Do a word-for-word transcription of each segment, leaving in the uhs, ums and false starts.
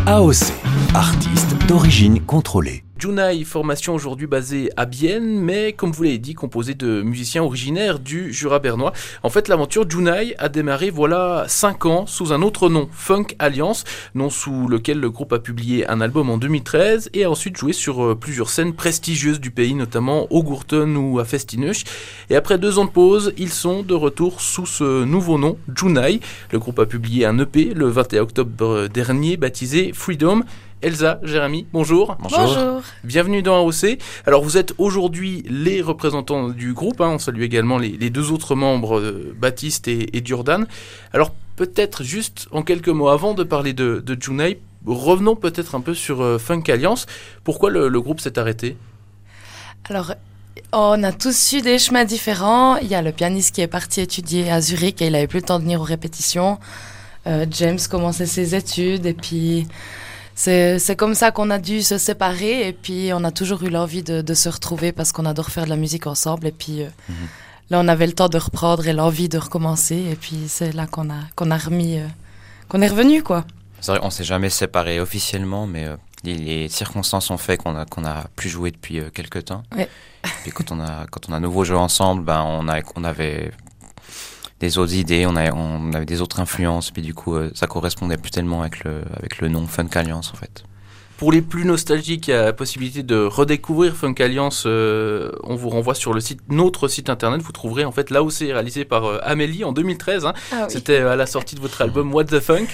A O C, artiste d'origine contrôlée. Junai, formation aujourd'hui basée à Bienne, mais comme vous l'avez dit, composée de musiciens originaires du Jura bernois. En fait, l'aventure Junai a démarré voilà cinq ans sous un autre nom, Funk Alliance, nom sous lequel le groupe a publié un album en deux mille treize et a ensuite joué sur plusieurs scènes prestigieuses du pays, notamment au Gurten ou à Festineuch. Et après deux ans de pause, ils sont de retour sous ce nouveau nom, Junai. Le groupe a publié un E P le vingt et un octobre dernier, baptisé Freedom. Elsa, Jérémy, bonjour. Bonjour. Bonjour. Bienvenue dans A O C. Alors vous êtes aujourd'hui les représentants du groupe, hein. On salue également les, les deux autres membres, euh, Baptiste et, et Jordan. Alors peut-être juste en quelques mots avant de parler de, de Junai, revenons peut-être un peu sur euh, Funk Alliance. Pourquoi le, le groupe s'est arrêté ? Alors on a tous eu des chemins différents. Il y a le pianiste qui est parti étudier à Zurich et il n'avait plus le temps de venir aux répétitions. Euh, James commençait ses études et puis... C'est, c'est comme ça qu'on a dû se séparer et puis on a toujours eu l'envie de, de se retrouver parce qu'on adore faire de la musique ensemble et puis euh, mm-hmm. là on avait le temps de reprendre et l'envie de recommencer et puis c'est là qu'on a, qu'on a remis, euh, qu'on est revenu quoi. C'est vrai, on s'est jamais séparés officiellement mais euh, les, les circonstances ont fait qu'on a, qu'on a plus joué depuis euh, quelques temps. Ouais. Et puis quand on a, quand on a à nouveau joué ensemble, ben, on, a, on avait... des autres idées, on avait, on avait des autres influences, puis du coup, euh, ça correspondait plus tellement avec le, avec le nom Funk Alliance, en fait. Pour les plus nostalgiques, il y a la possibilité de redécouvrir Funk Alliance. Euh, on vous renvoie sur le site, notre site internet. Vous trouverez en fait l'A O C réalisé par euh, Amélie en deux mille treize. Hein. Ah oui. C'était à la sortie de votre album What the Funk.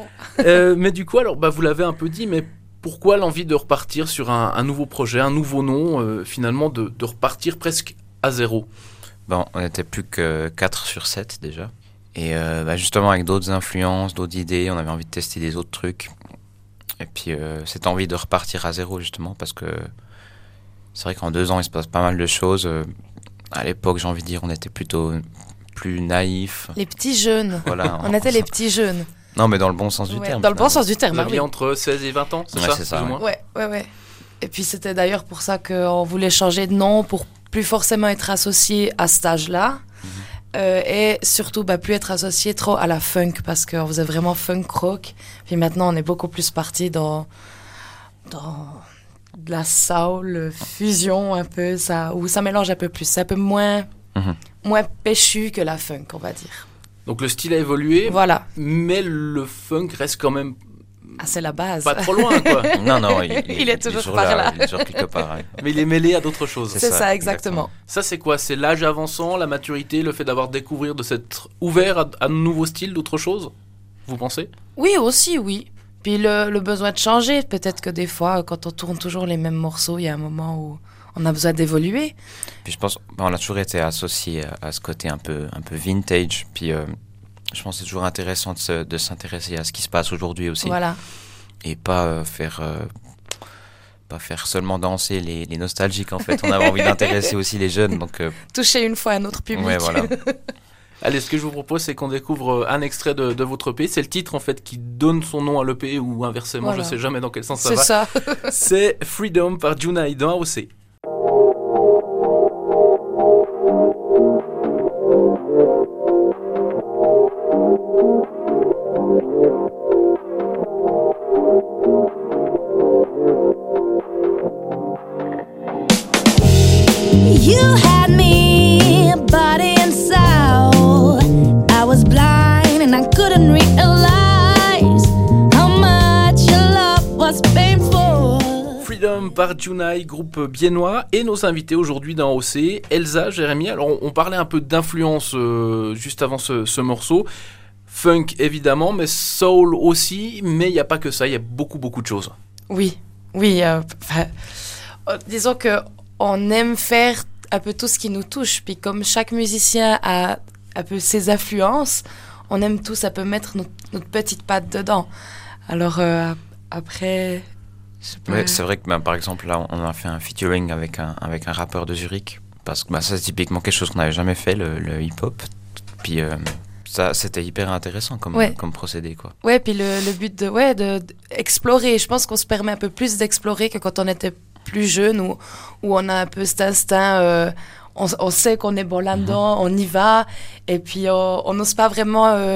euh, mais du coup, alors, bah, vous l'avez un peu dit, mais pourquoi l'envie de repartir sur un, un nouveau projet, un nouveau nom, euh, finalement, de, de repartir presque à zéro ? Bon, on n'était plus que quatre sur sept déjà. Et euh, bah justement, avec d'autres influences, d'autres idées, on avait envie de tester des autres trucs. Et puis, euh, cette envie de repartir à zéro, justement, parce que c'est vrai qu'en deux ans, il se passe pas mal de choses. Euh, à l'époque, j'ai envie de dire, on était plutôt plus naïfs. Les petits jeunes. Voilà, on, on était les petits jeunes. Non, mais dans le bon sens du ouais, terme. Dans le bon sens du terme. Vous aviez entre seize et vingt ans, c'est ouais, ça, c'est ça plus ouais. ou moins. Ouais, ouais, ouais. Et puis, c'était d'ailleurs pour ça qu'on voulait changer de nom, pour plus forcément être associé à cet âge-là. Mmh. Euh, et surtout, bah, plus être associé trop à la funk, parce qu'on faisait vraiment funk rock. Puis maintenant, on est beaucoup plus parti dans, dans de la soul, fusion un peu, ça, où ça mélange un peu plus. C'est un peu moins, mmh. moins péchu que la funk, on va dire. Donc le style a évolué, voilà. Mais le funk reste quand même... Ah, c'est la base. Pas trop loin, quoi. non, non, il, il, il est toujours, toujours par là. là. Il est toujours quelque part. Ouais. Mais il est mêlé à d'autres choses. C'est, c'est ça, ça, exactement. Ça, c'est quoi ? C'est l'âge avançant, la maturité, le fait d'avoir découvert, de s'être ouvert à, à de nouveaux styles, d'autres choses ? Vous pensez ? Oui, aussi, oui. Puis le, le besoin de changer. Peut-être que des fois, quand on tourne toujours les mêmes morceaux, il y a un moment où on a besoin d'évoluer. Puis je pense qu'on a toujours été associé à, à ce côté un peu, un peu vintage. Puis... Euh, je pense que c'est toujours intéressant de, se, de s'intéresser à ce qui se passe aujourd'hui aussi. Voilà. Et pas euh, faire, euh, pas faire seulement danser les, les nostalgiques, en fait. On avait envie d'intéresser aussi les jeunes. Donc, euh... toucher une fois un autre public. Ouais, voilà. Allez, ce que je vous propose, c'est qu'on découvre un extrait de, de votre E P. C'est le titre, en fait, qui donne son nom à l'E P ou inversement. Voilà. Je ne sais jamais dans quel sens ça c'est va. Ça. C'est Freedom par Junai dans A O C. You had me, body and soul. I was blind and I couldn't realize how much your love was painful. Freedom par Junai, groupe biennois, et nos invités aujourd'hui dans A O C, Elsa, Jérémy. Alors on, on parlait un peu d'influence euh, juste avant ce, ce morceau. Funk évidemment, mais soul aussi, mais il n'y a pas que ça, il y a beaucoup beaucoup de choses. Oui, oui. Euh, euh, disons que on aime faire un peu tout ce qui nous touche. Puis comme chaque musicien a un peu ses influences, on aime tous un peu mettre notre, notre petite patte dedans. Alors euh, après... Je sais pas... Ouais, c'est vrai que bah, par exemple là on a fait un featuring avec un, avec un rappeur de Zurich. Parce que bah, ça c'est typiquement quelque chose qu'on n'avait jamais fait, le, le hip-hop. Puis euh, ça, c'était hyper intéressant comme, ouais. comme procédé, quoi. Ouais, puis le, le but de, ouais, de, d'explorer. Je pense qu'on se permet un peu plus d'explorer que quand on était plus jeune, où, où on a un peu cet instinct, euh, on, on sait qu'on est bon là-dedans, mm-hmm. on y va, et puis on n'ose pas vraiment euh,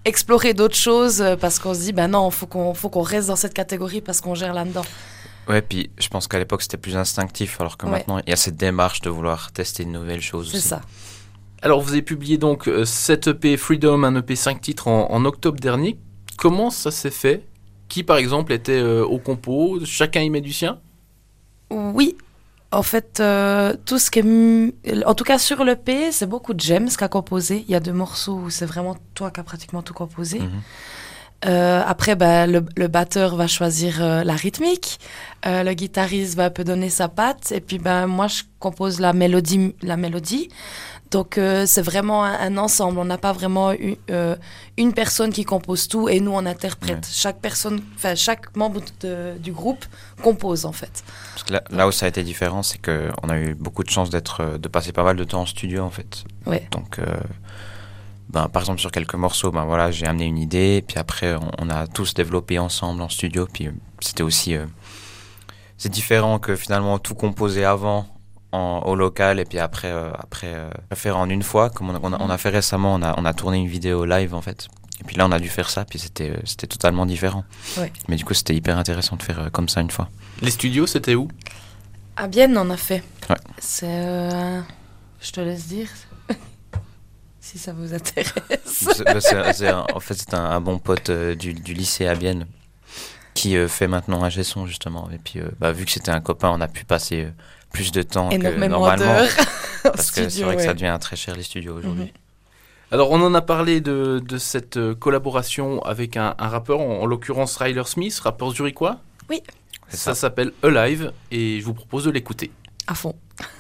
explorer d'autres choses euh, parce qu'on se dit, ben non, faut qu'on, faut qu'on reste dans cette catégorie parce qu'on gère là-dedans. Ouais, puis je pense qu'à l'époque c'était plus instinctif, alors que Ouais. maintenant il y a cette démarche de vouloir tester de nouvelles choses C'est aussi. ça. Alors, vous avez publié donc euh, cet E P Freedom, un E P cinq titres en, en octobre dernier. Comment ça s'est fait? Qui, par exemple, était euh, au compo? Chacun y met du sien? Oui, en fait, euh, tout ce qui est... mu- En tout cas, sur l'E P, c'est beaucoup de James qui a composé. Il y a deux morceaux où c'est vraiment toi qui as pratiquement tout composé. Mhm. Euh, après, ben, le, le batteur va choisir euh, la rythmique. Euh, le guitariste va un peu donner sa patte. Et puis, ben, moi, je compose la mélodie. La mélodie. Donc, euh, c'est vraiment un, un ensemble. On n'a pas vraiment eu, euh, une personne qui compose tout et nous, on interprète. Ouais. Chaque personne, enfin, chaque membre de- du groupe compose, en fait. Parce que là, là où ça a été différent, c'est qu'on a eu beaucoup de chance d'être, euh, de passer pas mal de temps en studio en fait. Ouais. Donc, euh, ben, par exemple, sur quelques morceaux, ben, voilà, j'ai amené une idée, puis après, on, on a tous développé ensemble en studio, puis euh, c'était aussi... euh, c'est différent que finalement tout composer avant en, au local, et puis après, euh, après euh, le faire en une fois, comme on a, on a, on a fait récemment, on a, on a tourné une vidéo live en fait. Et puis là, on a dû faire ça, puis c'était, euh, c'était totalement différent. Ouais. Mais du coup, c'était hyper intéressant de faire euh, comme ça une fois. Les studios, c'était où? À Bienne, on a fait. Ouais. C'est... euh, Je te laisse dire. Si ça vous intéresse. C'est- bah, c'est- c'est un- en fait, c'est un, un bon pote euh, du, du lycée à Bienne qui euh, fait maintenant un G-son justement. Et puis, euh, bah, vu que c'était un copain, on a pu passer euh, plus de temps que Énormément normalement. d'heures. au Parce que c'est studio, vrai que ça ouais. devient très cher les studios aujourd'hui. Mhm. Alors, on en a parlé de, de cette euh, collaboration avec un, un rappeur, en, en l'occurrence Ryler Smith, rappeur zurichois. Oui. C'est Ça ça. s'appelle Alive et je vous propose de l'écouter. À fond.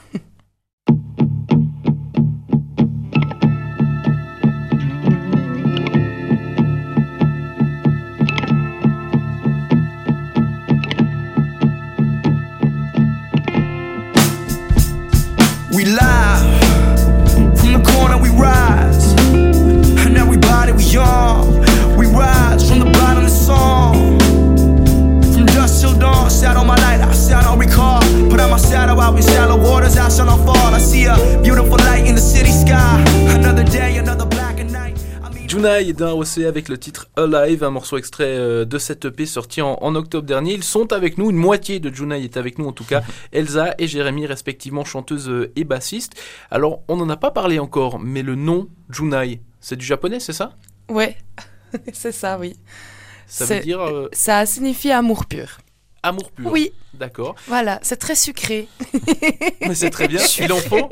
We live from the corner, we rise, and everybody we are. We rise from the bottom of the song, from dusk till dawn. Sat on my light, I sat on recall. Put out my shadow out in shallow waters, I shall not fall. I see a beautiful light in the city sky. Another day, another black and night. I mean- Junai d'un O C avec le titre Alive, un morceau extrait euh, de cette E P sorti en, en octobre dernier. Ils sont avec nous, une moitié de Junai est avec nous en tout cas, Elsa et Jérémy respectivement chanteuses euh, et bassistes. Alors on n'en a pas parlé encore, mais le nom Junai, c'est du japonais, c'est ça? Ouais, c'est ça, oui. Ça C'est- veut dire euh, Ça signifie amour pur. amour pur. Oui, D'accord, voilà, c'est très sucré. mais c'est très bien, il en faut.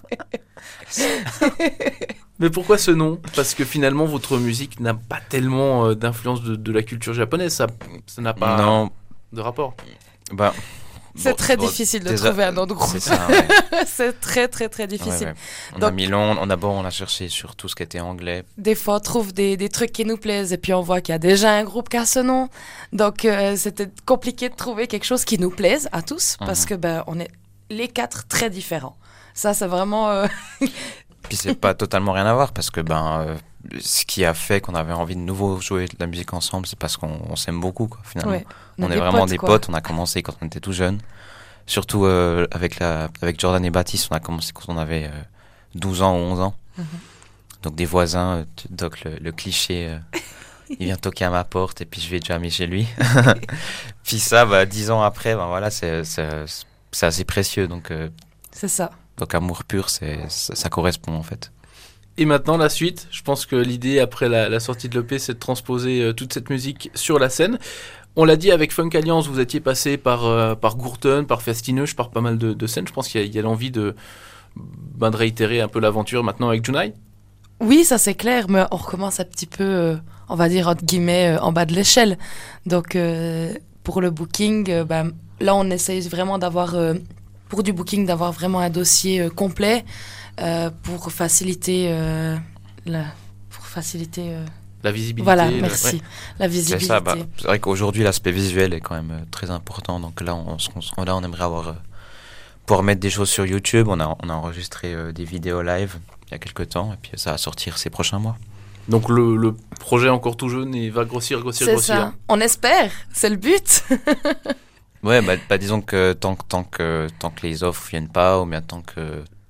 Mais pourquoi ce nom? Parce que finalement votre musique n'a pas tellement euh, d'influence de, de la culture japonaise, ça ça n'a pas Non, de rapport. bah. C'est bon, très bon, difficile de déjà- trouver un autre groupe. C'est ça, ouais. C'est très, très, très Ouais, difficile. ouais. On a Donc- mis long, on a bon, on a cherché sur tout ce qui était anglais. Des fois, on trouve des, des trucs qui nous plaisent et puis on voit qu'il y a déjà un groupe qui a ce nom. Donc, euh, c'était compliqué de trouver quelque chose qui nous plaise à tous parce Mhm. que ben, on est les quatre très différents. Ça, c'est vraiment... euh, Puis c'est pas totalement rien à voir parce que ben euh, ce qui a fait qu'on avait envie de nouveau jouer de la musique ensemble, c'est parce qu'on on s'aime beaucoup quoi, finalement. ouais. On, a est vraiment des quoi. potes. On a commencé quand on était tout jeunes. Surtout euh, avec la avec Jordan et Baptiste, on a commencé quand on avait euh, douze ans ou onze ans. Mhm. Donc des voisins, euh, tu- donc le, le cliché, euh, il vient toquer à ma porte et puis je vais jamais chez lui. Puis ça, bah, dix ans après, ben voilà, c'est c'est c'est assez précieux. Donc euh, C'est ça. donc amour pur, c'est ça, ça correspond en fait. Et maintenant la suite, je pense que l'idée après la, la sortie de l'E P c'est de transposer euh, toute cette musique sur la scène. On l'a dit avec Funk Alliance, vous étiez passé par, euh, par Gourton, par Festineuch, par pas mal de, de scènes. Je pense qu'il y a, il y a l'envie de, ben, de réitérer un peu l'aventure maintenant avec Junai. Oui, ça c'est clair, mais on recommence un petit peu, euh, on va dire entre guillemets, euh, en bas de l'échelle. Donc euh, pour le booking, euh, ben, là on essaye vraiment d'avoir, euh, pour du booking, d'avoir vraiment un dossier euh, complet euh, pour faciliter euh, la, pour faciliter. euh, La visibilité. voilà, le- merci, ouais. la C'est visibilité. ça, bah, c'est vrai qu'aujourd'hui l'aspect visuel est quand même euh, très important. Donc là, on, se cons- là, on aimerait avoir euh, pouvoir mettre des choses sur YouTube. On a, on a enregistré euh, des vidéos live il y a quelques temps et puis ça va sortir ces prochains mois. Donc le, le projet encore tout jeune et va grossir, grossir, C'est grossir. ça. On espère, c'est le but. Ouais, bah, bah, disons que tant, que tant que tant que les offres viennent pas ou bien tant que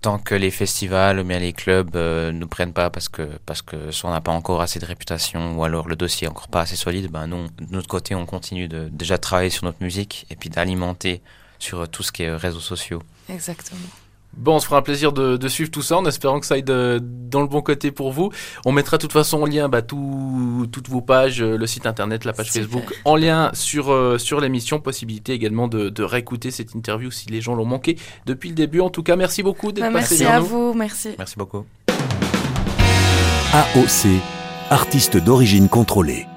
tant que les festivals ou bien les clubs euh, nous prennent pas parce que parce que soit on n'a pas encore assez de réputation ou alors le dossier est encore pas assez solide, ben nous de notre côté on continue de déjà travailler sur notre musique et puis d'alimenter sur tout ce qui est réseaux sociaux. Exactement. Bon, on se fera un plaisir de, de suivre tout ça en espérant que ça aille de, dans le bon côté pour vous. On mettra de toute façon en lien bah, tout, toutes vos pages, le site internet, la page Super. Facebook, en lien sur, euh, sur l'émission. Possibilité également de, de réécouter cette interview si les gens l'ont manqué depuis le début. En tout cas, merci beaucoup d'être Bah, passé merci vers à nous. vous, merci. Merci beaucoup. A O C, artiste d'origine contrôlée.